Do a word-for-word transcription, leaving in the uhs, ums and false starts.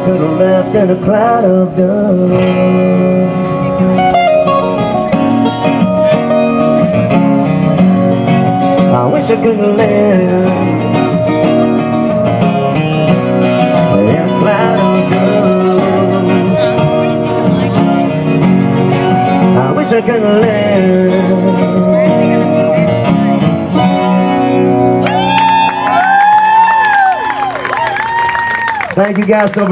could have left in a cloud of dust. I wish I could have lived in a cloud of dust. I wish I could have lived. Thank you guys so much.